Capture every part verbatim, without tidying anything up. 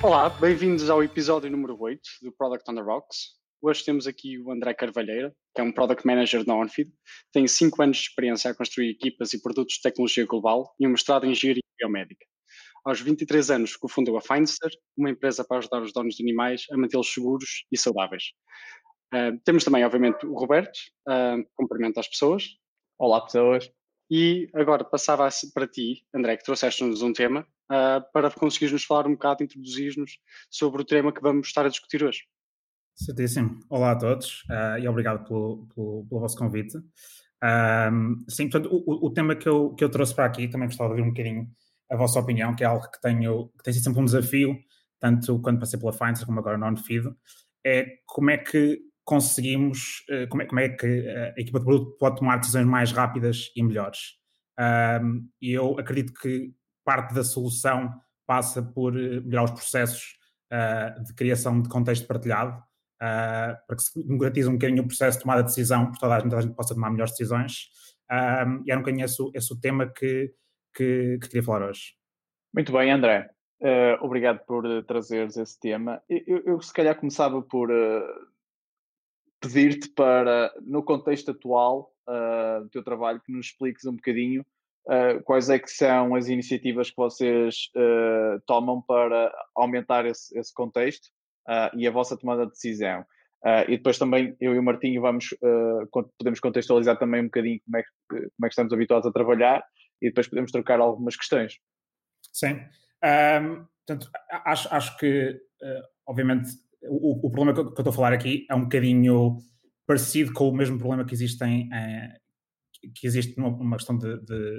Olá, bem-vindos ao episódio número oito do Product on the Rocks. Hoje temos aqui o André Carvalheira, que é um Product Manager da OnFeed. Tem cinco anos de experiência a construir equipas e produtos de tecnologia global e um mestrado em Engenharia Biomédica. Aos vinte e três anos, cofundou a Findster, uma empresa para ajudar os donos de animais a mantê-los seguros e saudáveis. Uh, temos também, obviamente, o Roberto, uh, cumprimento às pessoas. Olá, pessoas. E agora passava para ti, André, que trouxeste-nos um tema, uh, para conseguires nos falar um bocado, introduzir-nos sobre o tema que vamos estar a discutir hoje. Certíssimo. Olá a todos uh, e obrigado pelo, pelo, pelo vosso convite. Um, sim, portanto, o, o tema que eu, que eu trouxe para aqui, também gostava de ouvir um bocadinho a vossa opinião, que é algo que, tenho, que tem sido sempre um desafio, tanto quando passei pela Findster como agora no OnFeed, é como é que conseguimos, uh, como, é, como é que a equipa de produto pode tomar decisões mais rápidas e melhores. Um, e eu acredito que parte da solução passa por melhorar os processos uh, de criação de contexto partilhado, Uh, para que se democratize um bocadinho o processo de tomada de decisão, para toda a gente, toda a gente possa tomar melhores decisões. Uh, e era um bocadinho esse, esse o tema que, que, que queria falar hoje. Muito bem, André. Uh, obrigado por uh, trazeres esse tema. Eu, eu, eu se calhar começava por uh, pedir-te para, no contexto atual uh, do teu trabalho, que nos expliques um bocadinho uh, quais é que são as iniciativas que vocês uh, tomam para aumentar esse, esse contexto Uh, e a vossa tomada de decisão. Uh, e depois também eu e o Martinho vamos, uh, podemos contextualizar também um bocadinho como é, que, como é que estamos habituados a trabalhar e depois podemos trocar algumas questões. Sim. Um, portanto, acho, acho que, uh, obviamente, o, o problema que eu, que eu estou a falar aqui é um bocadinho parecido com o mesmo problema que existe, em, uh, que existe numa, numa questão de, de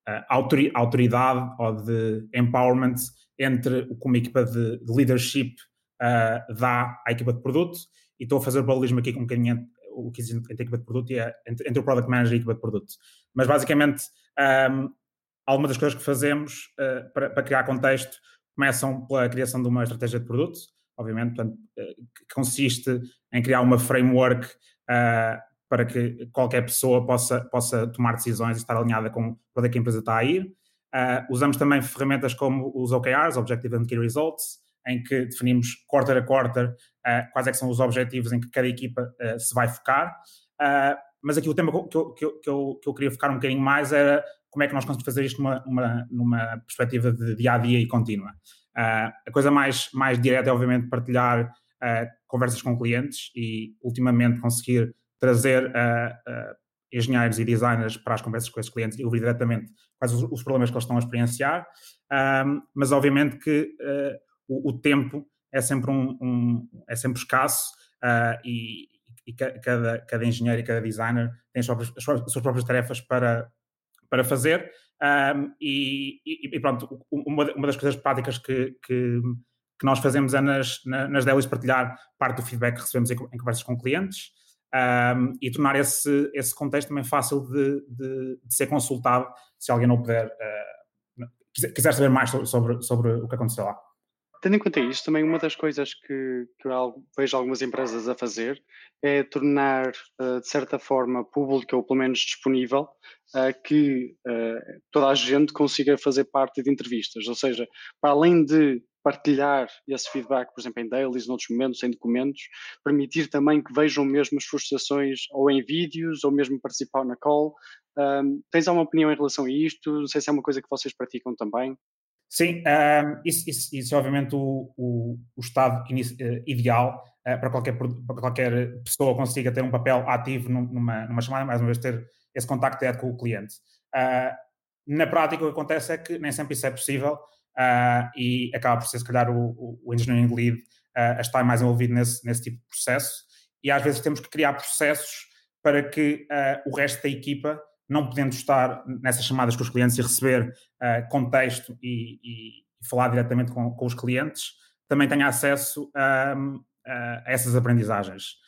uh, autoridade ou de empowerment entre como a equipa de, de leadership Uh, dá à equipa de produto, e estou a fazer o paralelismo aqui com um bocadinho o que existe entre a equipa de produto e a, entre, entre o Product Manager e a equipa de produto. Mas basicamente, um, algumas das coisas que fazemos uh, para, para criar contexto começam pela criação de uma estratégia de produto, obviamente, portanto, uh, que consiste em criar uma framework uh, para que qualquer pessoa possa, possa tomar decisões e estar alinhada com para onde é que a empresa está a ir. Uh, usamos também ferramentas como os O K Rs, Objective and Key Results, em que definimos quarter a quarter uh, quais é que são os objetivos em que cada equipa uh, se vai focar. Uh, mas aqui o tema que eu, que, eu, que, eu, que eu queria focar um bocadinho mais era como é que nós conseguimos fazer isto numa, numa, numa perspectiva de dia-a-dia e contínua. Uh, a coisa mais, mais direta é, obviamente, partilhar uh, conversas com clientes e, ultimamente, conseguir trazer uh, uh, engenheiros e designers para as conversas com esses clientes e ouvir diretamente quais os, os problemas que eles estão a experienciar. Uh, mas, obviamente, que uh, O, o tempo é sempre, um, um, é sempre escasso uh, e, e cada, cada engenheiro e cada designer tem as, próprias, as suas próprias tarefas para, para fazer. Um, e, e pronto, uma, uma das coisas práticas que, que, que nós fazemos é nas, nas dailies partilhar parte do feedback que recebemos em, em conversas com clientes um, e tornar esse, esse contexto também fácil de, de, de ser consultado se alguém não puder, uh, quiser, quiser saber mais sobre, sobre o que aconteceu lá. Tendo em conta isto, também uma das coisas que, que eu vejo algumas empresas a fazer é tornar, uh, de certa forma, pública ou pelo menos disponível uh, que uh, toda a gente consiga fazer parte de entrevistas. Ou seja, para além de partilhar esse feedback, por exemplo, em dailies, noutros momentos, em documentos, permitir também que vejam mesmo as frustrações ou em vídeos ou mesmo participar na call. Um, tens alguma opinião em relação a isto? Não sei se é uma coisa que vocês praticam também. Sim, um, isso, isso, isso é obviamente o, o, o estado inici, uh, ideal uh, para, qualquer, para qualquer pessoa consiga ter um papel ativo numa, numa chamada, mais uma vez ter esse contacto direto com o cliente. Uh, na prática o que acontece é que nem sempre isso é possível uh, e acaba por ser se calhar o, o, o engineering lead uh, a estar mais envolvido nesse, nesse tipo de processo, e às vezes temos que criar processos para que uh, o resto da equipa, não podendo estar nessas chamadas com os clientes e receber uh, contexto e, e, e falar diretamente com, com os clientes, também tenha acesso um, a essas aprendizagens.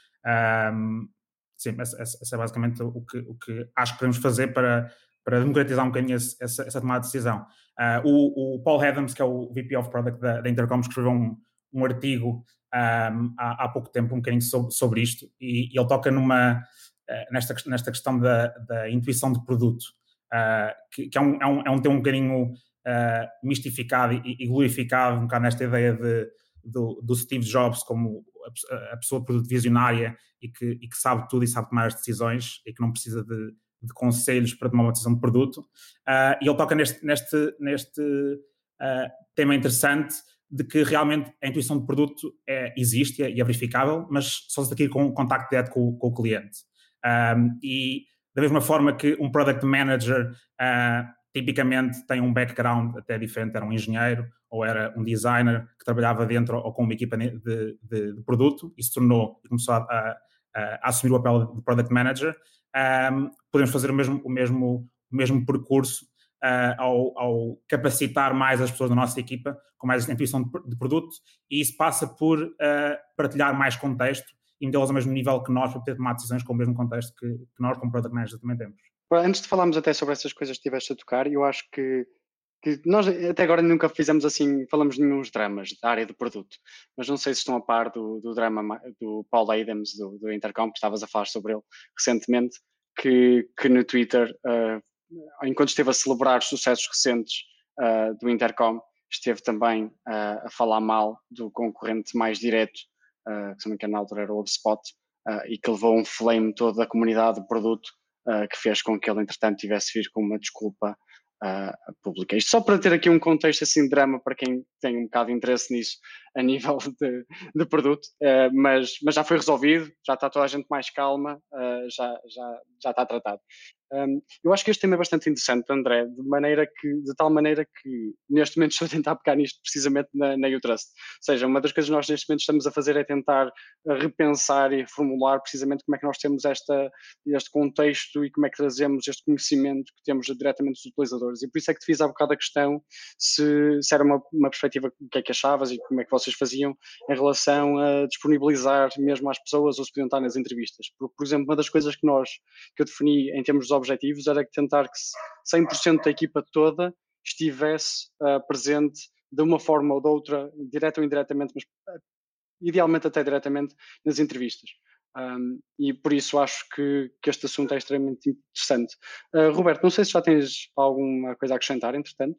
Um, sim, essa, essa é basicamente o que, o que acho que podemos fazer para, para democratizar um bocadinho esse, essa, essa tomada de decisão. Uh, o, o Paul Adams, que é o V P of Product da, da Intercom, escreveu um, um artigo um, há, há pouco tempo um bocadinho sobre, sobre isto, e, e ele toca numa... Nesta, nesta questão da, da intuição de produto, uh, que, que é, um, é, um, é um tema um bocadinho uh, mistificado e, e glorificado, um bocado nesta ideia de do, do Steve Jobs como a, a pessoa produto visionária e que, e que sabe tudo e sabe tomar as decisões e que não precisa de, de conselhos para tomar uma decisão de produto. Uh, e ele toca neste, neste, neste uh, tema interessante de que realmente a intuição de produto é, existe e é verificável, mas só se adquire com um contacto direto com, com o cliente. Um, e da mesma forma que um product manager uh, tipicamente tem um background até diferente, era um engenheiro ou era um designer que trabalhava dentro ou com uma equipa de, de, de produto e se tornou e começou a, a, a assumir o papel de product manager, um, podemos fazer o mesmo, o mesmo, o mesmo percurso uh, ao, ao capacitar mais as pessoas da nossa equipa com mais intuição de, de produto, e isso passa por uh, partilhar mais contexto e metê-los ao mesmo nível que nós para poder tomar decisões com o mesmo contexto que, que nós como product manager também temos. Antes de falarmos até sobre essas coisas que estiveste a tocar, eu acho que, que nós até agora nunca fizemos assim, falamos de nenhum dramas da área do produto, mas não sei se estão a par do, do drama do Paul Adams, do, do Intercom, que estavas a falar sobre ele recentemente, que, que no Twitter, uh, enquanto esteve a celebrar os sucessos recentes uh, do Intercom, esteve também uh, a falar mal do concorrente mais direto, uh, que se não me engano na altura era o HubSpot, uh, e que levou um flame toda a comunidade do produto, Uh, que fez com que ele, entretanto, tivesse vir com uma desculpa uh, pública. Isto só para ter aqui um contexto assim de drama para quem tem um bocado de interesse nisso a nível de, de produto, uh, mas, mas já foi resolvido, já está toda a gente mais calma, uh, já, já, já está tratado. Um, eu acho que este tema é bastante interessante, André, de, maneira que, de tal maneira que neste momento estou a tentar pegar nisto precisamente na, na U-Trust. Ou seja, uma das coisas que nós neste momento estamos a fazer é tentar repensar e formular precisamente como é que nós temos esta, este contexto e como é que trazemos este conhecimento que temos diretamente dos utilizadores. E por isso é que te fiz há bocado a questão se, se era uma, uma perspectiva, o que é que achavas e como é que vocês faziam em relação a disponibilizar mesmo às pessoas ou se podiam estar nas entrevistas. Por, por exemplo, uma das coisas que nós, que eu defini em termos de objetivos era que tentar que cem por cento da equipa toda estivesse uh, presente de uma forma ou de outra, direta ou indiretamente, mas uh, idealmente até diretamente nas entrevistas. Um, e por isso acho que, que este assunto é extremamente interessante. Uh, Roberto, não sei se já tens alguma coisa a acrescentar, entretanto.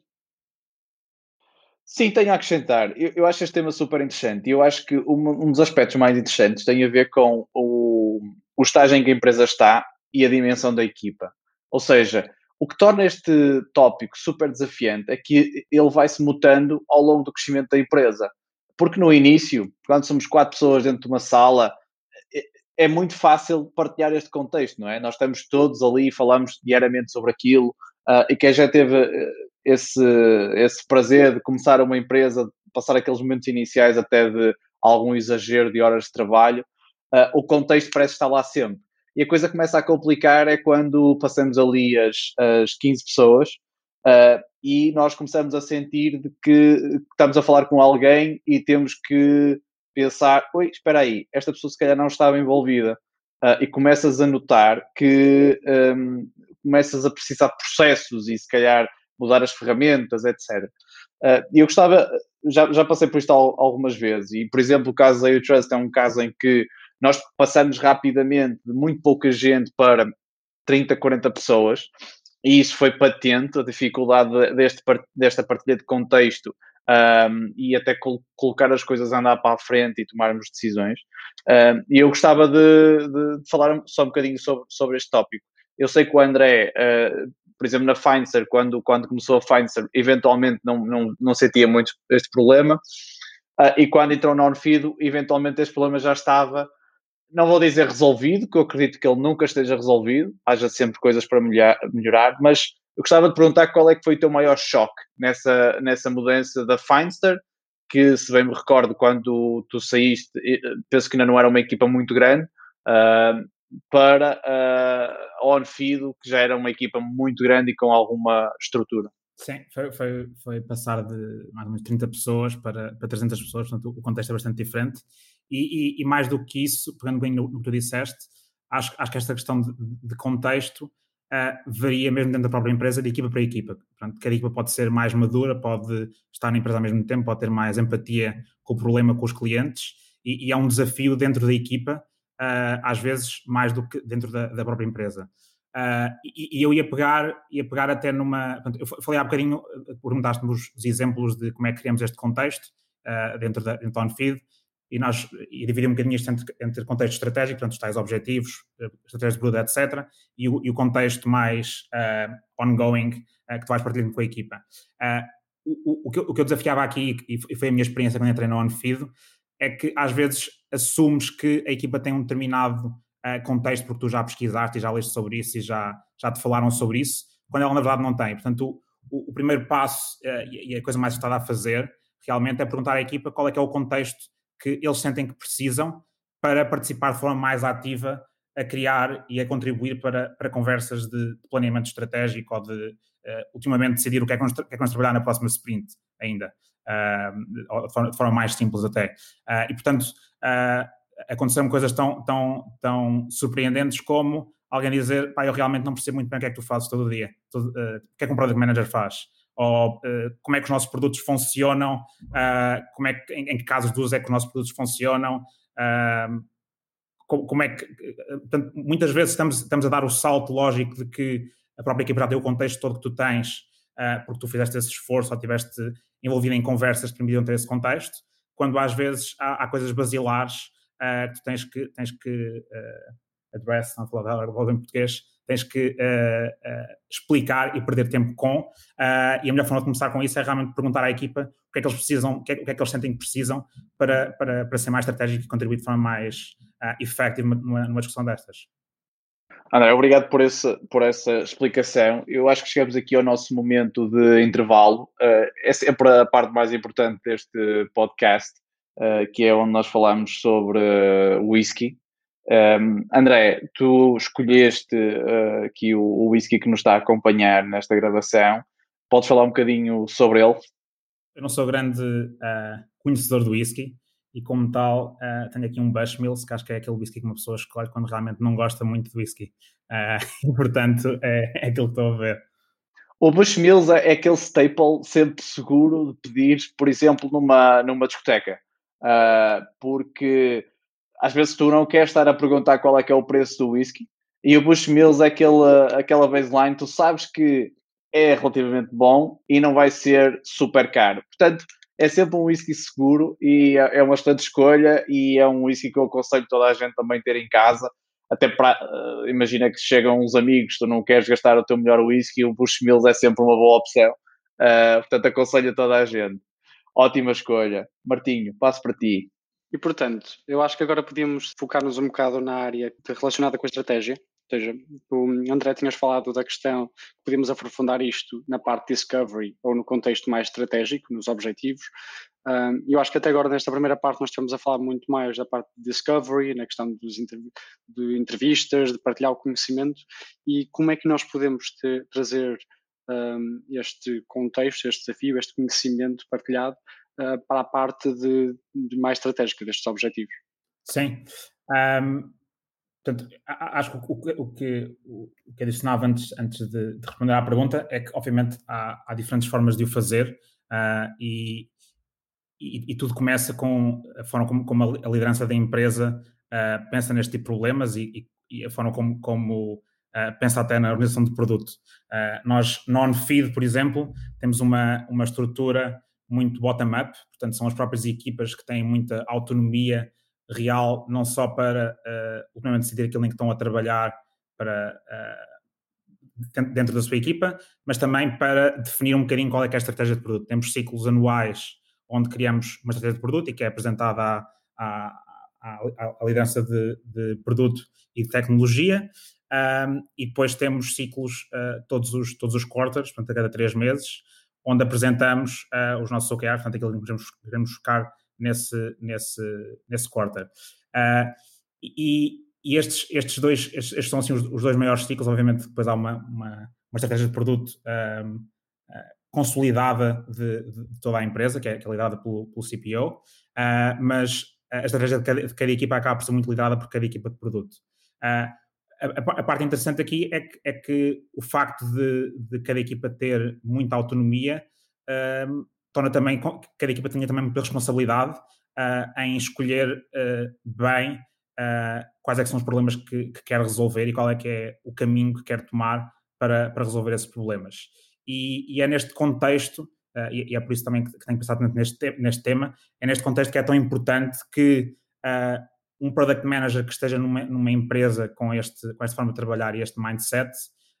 Sim, tenho a acrescentar. Eu, eu acho este tema super interessante e eu acho que um, um dos aspectos mais interessantes tem a ver com o, o estágio em que a empresa está e a dimensão da equipa. Ou seja, o que torna este tópico super desafiante é que ele vai se mutando ao longo do crescimento da empresa. Porque no início, quando somos quatro pessoas dentro de uma sala, é, é muito fácil partilhar este contexto, não é? Nós estamos todos ali e falamos diariamente sobre aquilo, uh, e quem já teve uh, esse, esse prazer de começar uma empresa, de passar aqueles momentos iniciais até de algum exagero de horas de trabalho, uh, o contexto parece estar lá sempre. E a coisa começa a complicar é quando passamos ali as, as quinze pessoas uh, e nós começamos a sentir de que estamos a falar com alguém e temos que pensar, oi, espera aí, esta pessoa se calhar não estava envolvida. Uh, e começas a notar que um, começas a precisar de processos e se calhar mudar as ferramentas, etcétera. Uh, eu gostava, já, já passei por isto algumas vezes e, por exemplo, o caso da U-Trust é um caso em que nós passamos rapidamente de muito pouca gente para trinta, quarenta pessoas e isso foi patente, a dificuldade deste, desta partilha de contexto um, e até col- colocar as coisas a andar para a frente e tomarmos decisões. Um, e eu gostava de, de, de falar só um bocadinho sobre, sobre este tópico. Eu sei que o André, uh, por exemplo, na Findstar, quando, quando começou a Findstar, eventualmente não, não, não sentia muito este problema, uh, e quando entrou na OnFido, eventualmente este problema já estava, não vou dizer resolvido, que eu acredito que ele nunca esteja resolvido, haja sempre coisas para melhorar, melhorar, mas eu gostava de perguntar qual é que foi o teu maior choque nessa, nessa mudança da Findstar, que se bem me recordo quando tu saíste, penso que ainda não era uma equipa muito grande, uh, para uh, a OnFido, que já era uma equipa muito grande e com alguma estrutura. Sim, foi, foi, foi passar de mais ou menos trinta pessoas para, para trezentas pessoas, portanto o contexto é bastante diferente. E, e, e mais do que isso, pegando bem no, no que tu disseste, acho, acho que esta questão de, de contexto uh, varia mesmo dentro da própria empresa, de equipa para equipa. Portanto, cada equipa pode ser mais madura, pode estar na empresa ao mesmo tempo, pode ter mais empatia com o problema, com os clientes, e, e há um desafio dentro da equipa, uh, às vezes mais do que dentro da, da própria empresa. Uh, e, e eu ia pegar, ia pegar até numa... Portanto, eu falei há bocadinho, perguntaste-me os, os exemplos de como é que criamos este contexto, uh, dentro da dentro da OnFeed, e nós e dividimos um bocadinho isto entre, entre contexto estratégico, portanto, os tais objetivos, estratégias de produto, etcétera, e o, e o contexto mais uh, ongoing uh, que tu vais partilhando com a equipa. Uh, o, o, que eu, o que eu desafiava aqui, e foi a minha experiência quando entrei na OnFeed, é que às vezes assumes que a equipa tem um determinado uh, contexto porque tu já pesquisaste e já leste sobre isso e já, já te falaram sobre isso, quando ela na verdade não tem. Portanto, o, o, o primeiro passo uh, e a coisa mais estada a fazer realmente é perguntar à equipa qual é que é o contexto que eles sentem que precisam para participar de forma mais ativa a criar e a contribuir para, para conversas de, de planeamento estratégico ou de, uh, ultimamente, decidir o que é que vamos, que é que vamos trabalhar na próxima sprint ainda, uh, de, forma, de forma mais simples até. Uh, e, portanto, uh, aconteceram coisas tão, tão, tão surpreendentes como alguém dizer, pá, eu realmente não percebo muito bem o que é que tu fazes todo o dia, todo, uh, o que é que um Product Manager faz. Ou uh, como é que os nossos produtos funcionam, uh, como é que, em, em que casos de uso é que os nossos produtos funcionam, uh, como, como é que... Portanto, muitas vezes estamos, estamos a dar o salto lógico de que a própria equipa já deu o contexto todo que tu tens, uh, porque tu fizeste esse esforço ou estiveste envolvido em conversas que permitiam ter esse contexto, quando às vezes há, há coisas basilares uh, que tu tens que, tens que uh, address, não vou falar em português, tens que uh, uh, explicar e perder tempo com, uh, e a melhor forma de começar com isso é realmente perguntar à equipa o que é que eles precisam, o que é, o que, é que eles sentem que precisam para, para, para ser mais estratégico e contribuir de forma mais uh, effective numa, numa discussão destas. André, obrigado por, esse, por essa explicação. Eu acho que chegamos aqui ao nosso momento de intervalo. Uh, é sempre a parte mais importante deste podcast, uh, que é onde nós falamos sobre uh, whisky. Um, André, tu escolheste uh, aqui o, o whisky que nos está a acompanhar nesta gravação. Podes falar um bocadinho sobre ele? Eu não sou grande uh, conhecedor do whisky e, como tal, uh, tenho aqui um Bushmills, que acho que é aquele whisky que uma pessoa escolhe quando realmente não gosta muito de whisky. Uh, e, portanto, é, é aquilo que estou a ver. O Bushmills é, é aquele staple sempre seguro de pedir, por exemplo, numa, numa discoteca. Uh, porque às vezes tu não queres estar a perguntar qual é que é o preço do whisky, e o Bushmills é aquele, aquela baseline, tu sabes que é relativamente bom e não vai ser super caro. Portanto, é sempre um whisky seguro e é uma excelente escolha, e é um whisky que eu aconselho toda a gente também ter em casa. Até para, uh, imagina que chegam uns amigos, tu não queres gastar o teu melhor whisky, o Bushmills é sempre uma boa opção. Uh, portanto, aconselho a toda a gente. Ótima escolha. Martinho, passo para ti. E, portanto, eu acho que agora podíamos focar-nos um bocado na área relacionada com a estratégia. Ou seja, o André, tinhas falado da questão que podíamos aprofundar isto na parte de discovery ou no contexto mais estratégico, nos objetivos. E eu acho que até agora, nesta primeira parte, nós estamos a falar muito mais da parte de discovery, na questão dos de entrevistas, de partilhar o conhecimento, e como é que nós podemos ter, trazer um, este contexto, este desafio, este conhecimento partilhado uh, para a parte de, de mais estratégica destes objetivos. Sim. Um, portanto, acho que o, o, o, que, o que adicionava antes, antes de, de responder à pergunta é que, obviamente, há, há diferentes formas de o fazer, uh, e, e, e tudo começa com a forma como, como a liderança da empresa uh, pensa neste tipo de problemas e, e a forma como, como uh, pensa até na organização de produto. Uh, nós, na OnFeed, por exemplo, temos uma, uma estrutura muito bottom-up, portanto, são as próprias equipas que têm muita autonomia real, não só para uh, decidir aquilo em que estão a trabalhar para, uh, dentro da sua equipa, mas também para definir um bocadinho qual é que é a estratégia de produto. Temos ciclos anuais onde criamos uma estratégia de produto e que é apresentada à, à, à, à liderança de, de produto e de tecnologia, um, e depois temos ciclos uh, todos, os, todos os quarters, portanto a cada três meses, onde apresentamos uh, os nossos O K Rs, portanto aquilo que queremos, queremos focar nesse, nesse, nesse quarter. Uh, e, e estes, estes dois, estes, estes são assim os, os dois maiores ciclos. Obviamente depois há uma, uma, uma estratégia de produto um, uh, consolidada de, de toda a empresa, que é, que é liderada pelo, pelo C P O, uh, mas a estratégia de cada, de cada equipa acaba por ser muito liderada por cada equipa de produto. Uh, a, a parte interessante aqui é que, é que o facto de, de cada equipa ter muita autonomia uh, torna também que cada equipa tenha também muita responsabilidade uh, em escolher uh, bem uh, quais é que são os problemas que, que quer resolver e qual é que é o caminho que quer tomar para, para resolver esses problemas. E, e é neste contexto uh, e, e é por isso também que, que tenho pensado tanto neste, te neste tema, é neste contexto que é tão importante que uh, um product manager que esteja numa, numa empresa com, este, com esta forma de trabalhar e este mindset,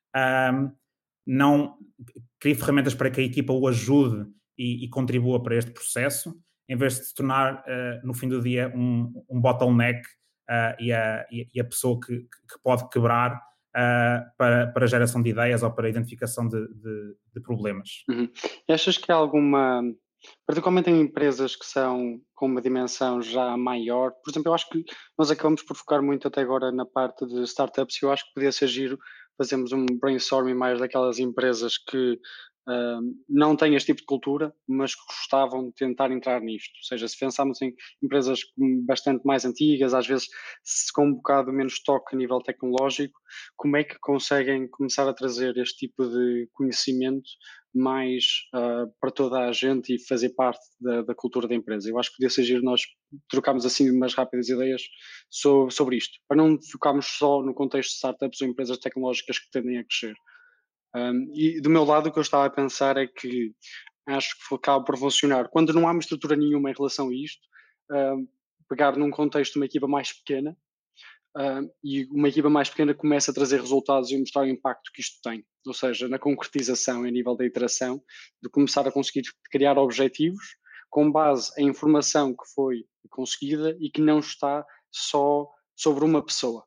um, não crie ferramentas para que a equipa o ajude e, e contribua para este processo, em vez de se tornar, uh, no fim do dia, um, um bottleneck uh, e, a, e a pessoa que, que pode quebrar uh, para, para a geração de ideias ou para a identificação de, de, de problemas. Uhum. E achas que há alguma, particularmente em empresas que são com uma dimensão já maior, por exemplo, eu acho que nós acabamos por focar muito até agora na parte de startups e eu acho que podia ser giro fazermos um brainstorming mais daquelas empresas que uh, não têm este tipo de cultura, mas que gostavam de tentar entrar nisto. Ou seja, se pensarmos em empresas bastante mais antigas, às vezes com um bocado menos toque a nível tecnológico, como é que conseguem começar a trazer este tipo de conhecimento mais uh, para toda a gente e fazer parte da, da cultura da empresa? Eu acho que podia ser giro nós trocarmos assim umas rápidas ideias sobre, sobre isto, para não focarmos só no contexto de startups ou empresas tecnológicas que tendem a crescer. Um, e do meu lado o que eu estava a pensar é que acho que acaba por funcionar quando não há uma estrutura nenhuma em relação a isto, um, pegar num contexto de uma equipa mais pequena, Uh, e uma equipa mais pequena começa a trazer resultados e mostrar o impacto que isto tem, ou seja, na concretização a nível da iteração, de começar a conseguir criar objetivos com base em informação que foi conseguida e que não está só sobre uma pessoa.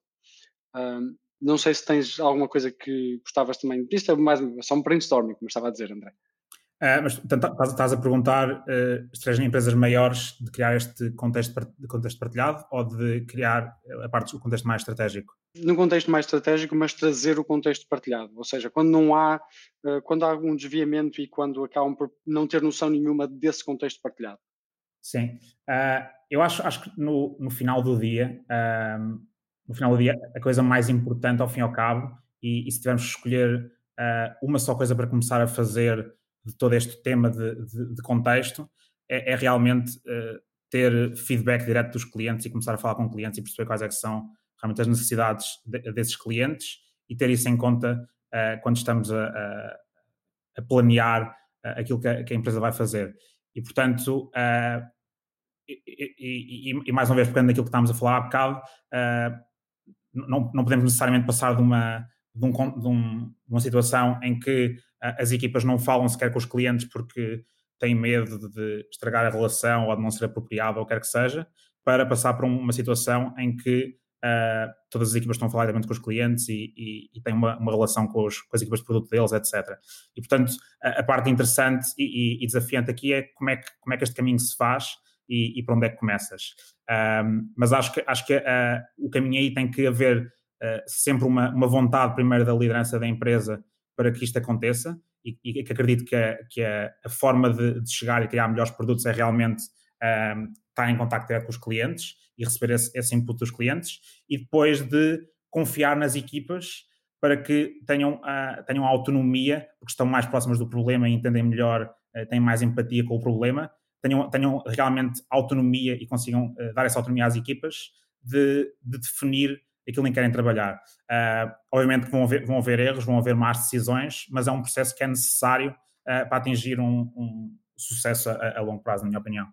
Uh, não sei se tens alguma coisa que gostavas também, isto é mais só um brainstorming, como estava a dizer, André. Uh, mas portanto, estás, estás a perguntar uh, estratégias em empresas maiores de criar este contexto, de contexto partilhado ou de criar a parte do contexto mais estratégico? Num contexto mais estratégico, mas trazer o contexto partilhado. Ou seja, quando não há, uh, quando há algum desviamento e quando acabam por não ter noção nenhuma desse contexto partilhado. Sim. Uh, eu acho, acho que no, no final do dia, uh, no final do dia, a coisa mais importante ao fim e ao cabo, e, e se tivermos que escolher uh, uma só coisa para começar a fazer de todo este tema de, de, de contexto, é, é realmente uh, ter feedback direto dos clientes e começar a falar com clientes e perceber quais é que são realmente as necessidades de, desses clientes e ter isso em conta uh, quando estamos a, a, a planear uh, aquilo que a, que a empresa vai fazer. E, portanto, uh, e, e, e, e mais uma vez, pegando naquilo que estávamos a falar há bocado, uh, não, não podemos necessariamente passar de uma, de, um, de, um, de uma situação em que uh, as equipas não falam sequer com os clientes porque têm medo de, de estragar a relação ou de não ser apropriado ou quer que seja, para passar para uma situação em que uh, todas as equipas estão a falar diretamente com os clientes e, e, e têm uma, uma relação com, os, com as equipas de produto deles, etcétera. E, portanto, a, a parte interessante e, e, e desafiante aqui é como é que, como é que este caminho se faz e, e para onde é que começas. Um, mas acho que, acho que uh, o caminho aí tem que haver uh, sempre uma, uma vontade primeiro da liderança da empresa para que isto aconteça e, e que acredito que, a, que a, a forma de, de chegar e criar melhores produtos é realmente um, estar em contacto direto com os clientes e receber esse, esse input dos clientes e depois de confiar nas equipas para que tenham, uh, tenham autonomia, porque estão mais próximas do problema e entendem melhor, uh, têm mais empatia com o problema, Tenham, tenham realmente autonomia e consigam uh, dar essa autonomia às equipas de, de definir aquilo em que querem trabalhar. Uh, obviamente que vão haver, vão haver erros, vão haver más decisões, mas é um processo que é necessário uh, para atingir um, um sucesso a, a longo prazo, na minha opinião.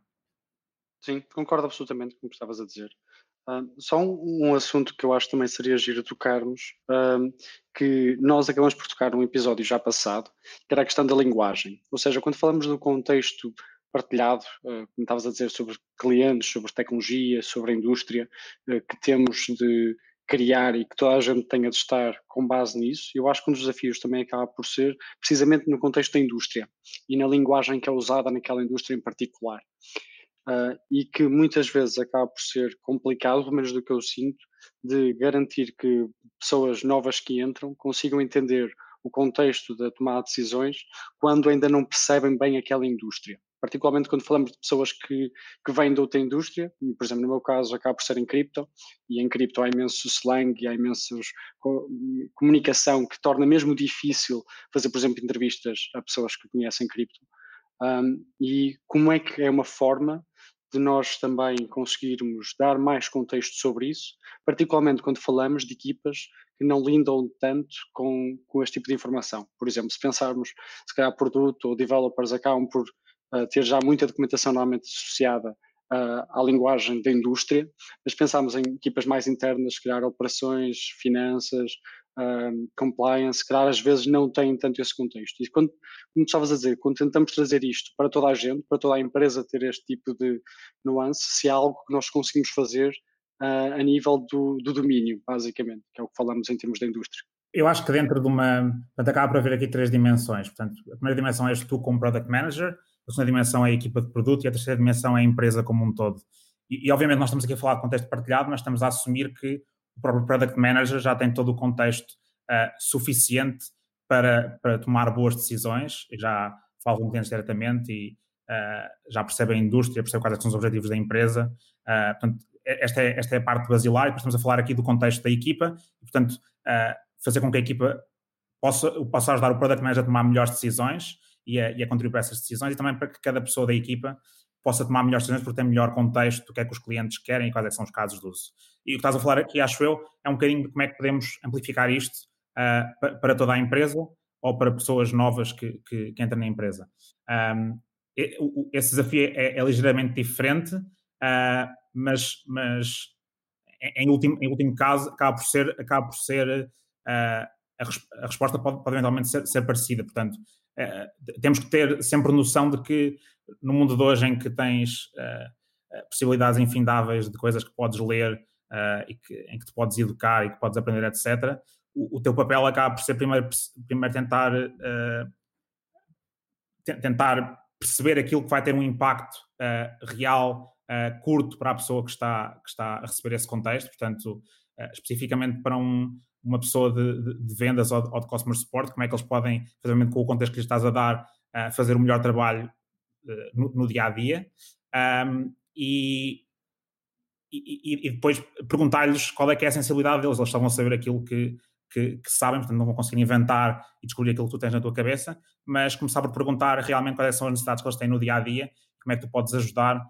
Sim, concordo absolutamente com o que estavas a dizer. Uh, só um, um assunto que eu acho que também seria giro tocarmos, uh, que nós acabamos por tocar num episódio já passado, que era a questão da linguagem. Ou seja, quando falamos do contexto partilhado, uh, como estavas a dizer, sobre clientes, sobre tecnologia, sobre a indústria, uh, que temos de criar e que toda a gente tenha de estar com base nisso, eu acho que um dos desafios também acaba por ser precisamente no contexto da indústria e na linguagem que é usada naquela indústria em particular. Uh, e que muitas vezes acaba por ser complicado, pelo menos do que eu sinto, de garantir que pessoas novas que entram consigam entender o contexto da tomada de decisões quando ainda não percebem bem aquela indústria. Particularmente quando falamos de pessoas que, que vêm de outra indústria, por exemplo, no meu caso acaba por ser em cripto, e em cripto há imenso slang e há imensos comunicação que torna mesmo difícil fazer, por exemplo, entrevistas a pessoas que conhecem cripto. Um, e como é que é uma forma de nós também conseguirmos dar mais contexto sobre isso, particularmente quando falamos de equipas que não lidam tanto com, com este tipo de informação. Por exemplo, se pensarmos, se calhar produto ou developers acabam por uh, ter já muita documentação normalmente associada uh, à linguagem da indústria, mas pensarmos em equipas mais internas, se calhar operações, finanças, um, compliance, se calhar às vezes não têm tanto esse contexto. E quando, como estavas a dizer, quando tentamos trazer isto para toda a gente, para toda a empresa ter este tipo de nuance, se há algo que nós conseguimos fazer uh, a nível do, do domínio, basicamente, que é o que falamos em termos da indústria. Eu acho que dentro de uma... Portanto, acaba por haver aqui três dimensões. Portanto, a primeira dimensão és tu como Product Manager, a segunda dimensão é a equipa de produto e a terceira dimensão é a empresa como um todo. E, e obviamente nós estamos aqui a falar de contexto partilhado, mas estamos a assumir que o próprio Product Manager já tem todo o contexto uh, suficiente para, para tomar boas decisões. Eu já falo com clientes diretamente e uh, já percebe a indústria, percebe quais são os objetivos da empresa. Uh, portanto, esta é, esta é a parte basilar e depois estamos a falar aqui do contexto da equipa e, portanto, uh, fazer com que a equipa possa, possa ajudar o Product Manager a tomar melhores decisões e a, e a contribuir para essas decisões e também para que cada pessoa da equipa possa tomar melhores decisões porque tem melhor contexto do que é que os clientes querem e quais é que são os casos de uso. E o que estás a falar aqui, acho eu, é um bocadinho de como é que podemos amplificar isto uh, para, para toda a empresa ou para pessoas novas que, que, que entram na empresa. Um, esse desafio é, é ligeiramente diferente, uh, mas, mas em, último, em último caso acaba por ser, acaba por ser uh, a, res, a resposta pode, pode eventualmente ser, ser parecida. Portanto, uh, temos que ter sempre noção de que no mundo de hoje em que tens uh, possibilidades infindáveis de coisas que podes ler uh, e que, em que te podes educar e que podes aprender, etcétera, o, o teu papel acaba por ser primeiro, primeiro tentar, uh, tentar perceber aquilo que vai ter um impacto uh, real, uh, curto para a pessoa que está, que está a receber esse contexto, portanto, uh, especificamente para um, uma pessoa de, de, de vendas ou de, ou de customer support, como é que eles podem, com o contexto que lhes estás a dar, uh, fazer o melhor trabalho No, no dia-a-dia um, e, e, e depois perguntar-lhes qual é que é a sensibilidade deles. Eles só vão saber aquilo que, que, que sabem, portanto não vão conseguir inventar e descobrir aquilo que tu tens na tua cabeça, mas começar por perguntar realmente quais são as necessidades que eles têm no dia-a-dia, como é que tu podes ajudar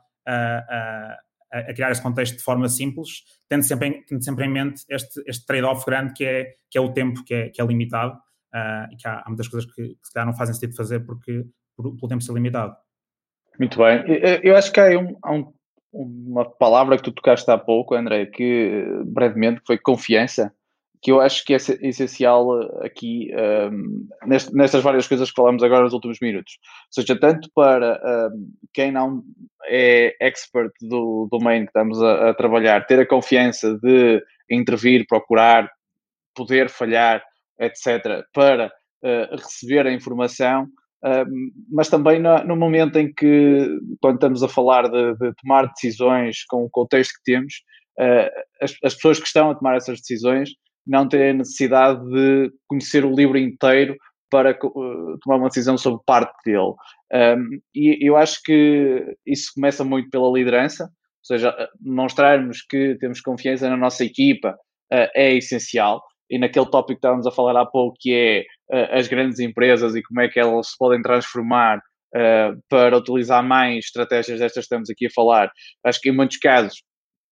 a, a, a criar esse contexto de forma simples, tendo sempre em, tendo sempre em mente este, este trade-off grande que é, que é o tempo que é, que é limitado uh, e que há, há muitas coisas que, que se calhar não fazem sentido fazer porque por, pelo tempo ser limitado. Muito bem. Eu acho que há, um, há um, uma palavra que tu tocaste há pouco, André, que brevemente foi confiança, que eu acho que é essencial aqui um, nest, nestas várias coisas que falamos agora nos últimos minutos. Ou seja, tanto para um, quem não é expert do domain que estamos a, a trabalhar, ter a confiança de intervir, procurar, poder falhar, etcétera, para uh, receber a informação. Uh, mas também no, no momento em que, quando estamos a falar de, de tomar decisões com o contexto que temos, uh, as, as pessoas que estão a tomar essas decisões não têm a necessidade de conhecer o livro inteiro para uh, tomar uma decisão sobre parte dele. Um, e eu acho que isso começa muito pela liderança, ou seja, demonstrarmos que temos confiança na nossa equipa uh, é essencial. E naquele tópico que estávamos a falar há pouco, que é uh, as grandes empresas e como é que elas se podem transformar uh, para utilizar mais estratégias destas que estamos aqui a falar. Acho que em muitos casos,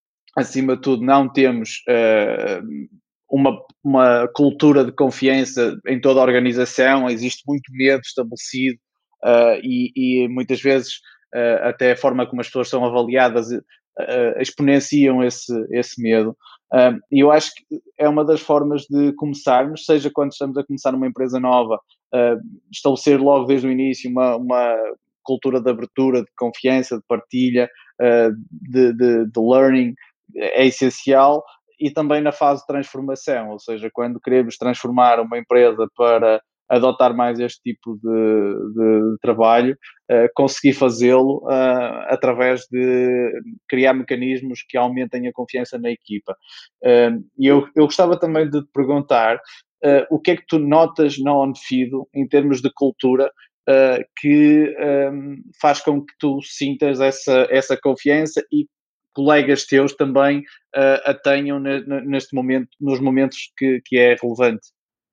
acima de tudo, não temos uh, uma, uma cultura de confiança em toda a organização, existe muito medo estabelecido uh, e, e muitas vezes uh, até a forma como as pessoas são avaliadas uh, exponenciam esse, esse medo. Um, e eu acho que é uma das formas de começarmos, seja quando estamos a começar uma empresa nova, uh, estabelecer logo desde o início uma, uma cultura de abertura, de confiança, de partilha, uh, de, de, de learning, é essencial, e também na fase de transformação, ou seja, quando queremos transformar uma empresa para adotar mais este tipo de, de, de trabalho, uh, conseguir fazê-lo uh, através de criar mecanismos que aumentem a confiança na equipa. Uh, e eu, eu gostava também de te perguntar uh, o que é que tu notas na OnFido em termos de cultura uh, que um, faz com que tu sintas essa, essa confiança e colegas teus também uh, a tenham ne, neste momento, nos momentos que, que é relevante.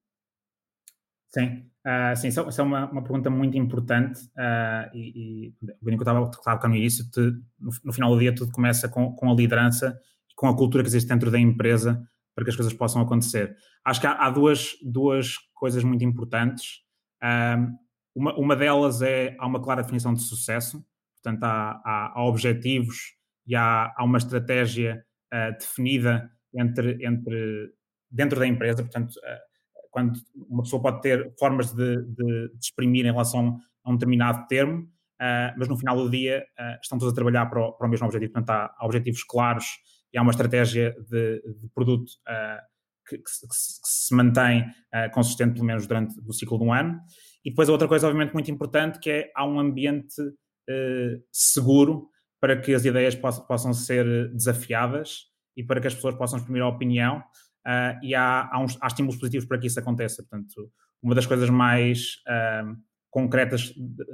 Sim, uh, sim, isso é uma, uma pergunta muito importante uh, e, e bem que eu estava a tocar no início, te, no, no final do dia tudo começa com, com a liderança e com a cultura que existe dentro da empresa para que as coisas possam acontecer. Acho que há, há duas, duas coisas muito importantes. Um, uma, uma delas é, há uma clara definição de sucesso, portanto há, há, há objetivos e há, há uma estratégia uh, definida entre, entre, dentro da empresa, portanto uh, quando uma pessoa pode ter formas de, de, de exprimir em relação a um determinado termo, uh, mas no final do dia uh, estão todos a trabalhar para o, para o mesmo objetivo, portanto há, há objetivos claros e há uma estratégia de, de produto uh, que, que, que, se, que se mantém uh, consistente pelo menos durante o ciclo de um ano. E depois a outra coisa obviamente muito importante, que é há um ambiente uh, seguro para que as ideias possam, possam ser desafiadas e para que as pessoas possam exprimir a opinião uh, e há, há, uns, há estímulos positivos para que isso aconteça. Portanto, uma das coisas mais uh, concretas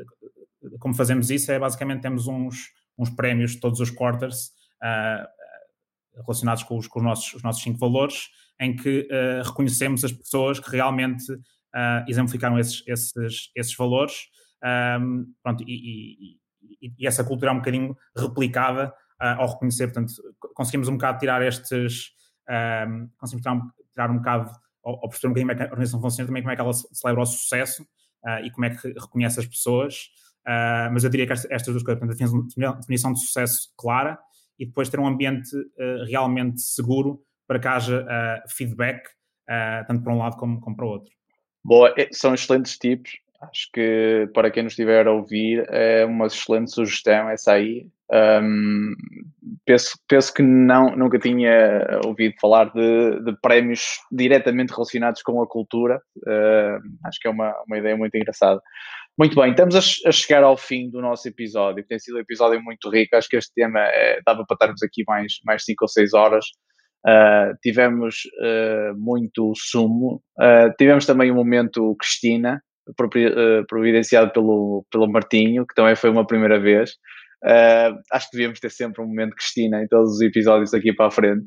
de, como fazemos isso é basicamente temos uns, uns prémios todos os quarters uh, relacionados com, os, com os, nossos, os nossos cinco valores, em que uh, reconhecemos as pessoas que realmente uh, exemplificaram esses, esses, esses valores. Um, pronto, e, e, e essa cultura é um bocadinho replicada uh, ao reconhecer, portanto, conseguimos um bocado tirar estes, um, conseguimos tirar um, tirar um bocado, ou, ou perceber um bocadinho como é que a organização funciona, também como é que ela celebra o sucesso uh, e como é que reconhece as pessoas, uh, mas eu diria que estas duas coisas, portanto, a definição de sucesso clara e depois ter um ambiente uh, realmente seguro para que haja uh, feedback, uh, tanto para um lado como, como para o outro. Boa, são excelentes tipos. Acho que para quem nos estiver a ouvir é uma excelente sugestão essa aí. Um, penso, penso que não, nunca tinha ouvido falar de, de prémios diretamente relacionados com a cultura. Uh, acho que é uma, uma ideia muito engraçada. Muito bem, estamos a, a chegar ao fim do nosso episódio. Tem sido um episódio muito rico. Acho que este tema é, dava para estarmos aqui mais, mais cinco ou seis horas. Uh, tivemos uh, muito sumo. Uh, tivemos também um momento Cristina, uh, providenciado pelo, pelo Martinho, que também foi uma primeira vez. Uh, acho que devíamos ter sempre um momento Cristina em todos os episódios aqui para a frente.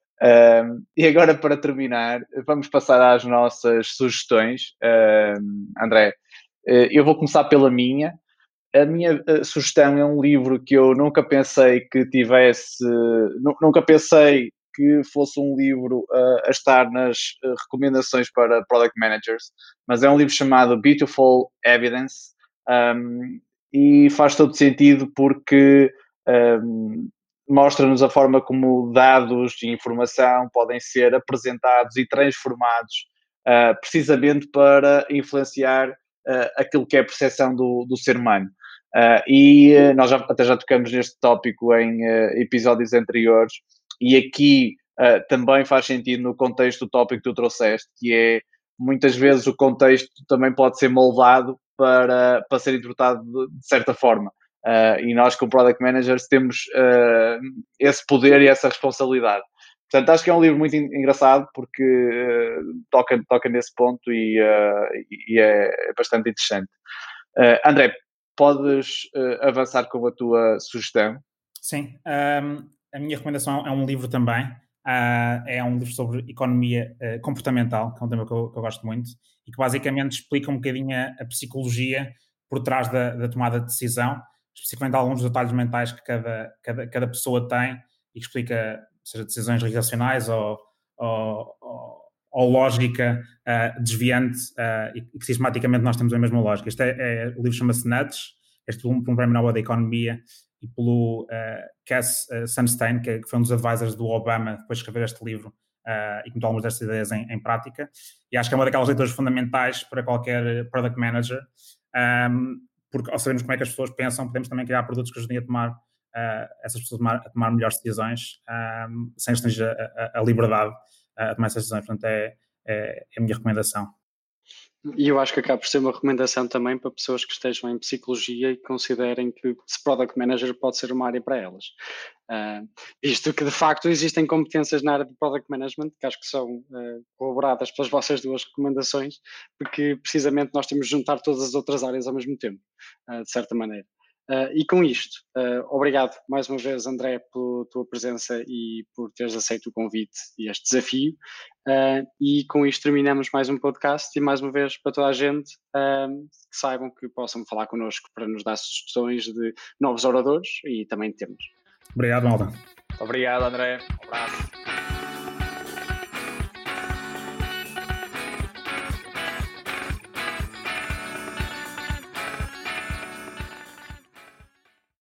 Uh, e agora, para terminar, vamos passar às nossas sugestões. Uh, André, uh, eu vou começar pela minha. A minha uh, sugestão é um livro que eu nunca pensei que tivesse... Uh, nunca pensei que fosse um livro uh, a estar nas uh, recomendações para Product Managers, mas é um livro chamado Beautiful Evidence, um, e faz todo sentido porque um, mostra-nos a forma como dados e informação podem ser apresentados e transformados uh, precisamente para influenciar uh, aquilo que é a percepção do, do ser humano. Uh, e uh, nós já, até já tocamos neste tópico em uh, episódios anteriores, e aqui uh, também faz sentido no contexto do tópico que tu trouxeste, que é, muitas vezes o contexto também pode ser moldado para, para ser interpretado de, de certa forma. Uh, e nós, como Product Managers, temos uh, esse poder e essa responsabilidade. Portanto, acho que é um livro muito engraçado porque uh, toca, toca nesse ponto e, uh, e é bastante interessante. Uh, André, podes uh, avançar com a tua sugestão? Sim, um, a minha recomendação é um livro também. Uh, é um livro sobre economia uh, comportamental, que é um tema que eu, que eu gosto muito, e que basicamente explica um bocadinho a, a psicologia por trás da, da tomada de decisão, especificamente alguns detalhes mentais que cada, cada, cada pessoa tem, e que explica, seja decisões irracionais ou, ou, ou, ou lógica uh, desviante, uh, e que sistematicamente nós temos a mesma lógica. Este é, é, o livro chama-se Nudge, este por um, por um prémio Nobel da Economia, e pelo uh, Cass uh, Sunstein, que, que foi um dos advisors do Obama depois de escrever este livro, uh, e que meteu algumas destas ideias em, em prática. E acho que é uma daquelas leituras fundamentais para qualquer product manager, um, porque ao sabermos como é que as pessoas pensam, podemos também criar produtos que ajudem a tomar uh, essas pessoas a tomar, a tomar melhores decisões, um, sem restringir a, a, a liberdade uh, a tomar essas decisões. Portanto, é, é, é a minha recomendação. E eu acho que acaba por ser uma recomendação também para pessoas que estejam em psicologia e que considerem que se Product Manager pode ser uma área para elas. Uh, visto que, de facto, existem competências na área de Product Management, que acho que são uh, corroboradas pelas vossas duas recomendações, porque, precisamente, nós temos de juntar todas as outras áreas ao mesmo tempo, uh, de certa maneira. Uh, e com isto, uh, obrigado mais uma vez, André, pela tua presença e por teres aceito o convite e este desafio. Uh, e com isto terminamos mais um podcast, e mais uma vez para toda a gente, uh, que saibam que possam falar connosco para nos dar sugestões de novos oradores e também de temas. Obrigado, malta. Obrigado, André. Um abraço.